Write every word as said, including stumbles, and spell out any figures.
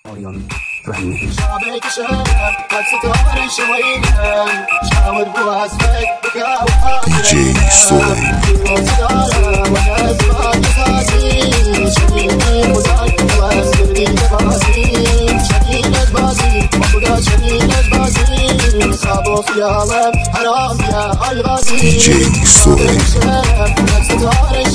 آریان رحیمی شابك شاب قد ستار شوينا شاور بواسفك بكاوها دی جی سوهیل وانا زواج اساسي شديد مزاج واسري تفاصيل شديد بازي وخدا شديد بازي صابو خيالك حرام يا الغازي دی جی سوهیل قد ستار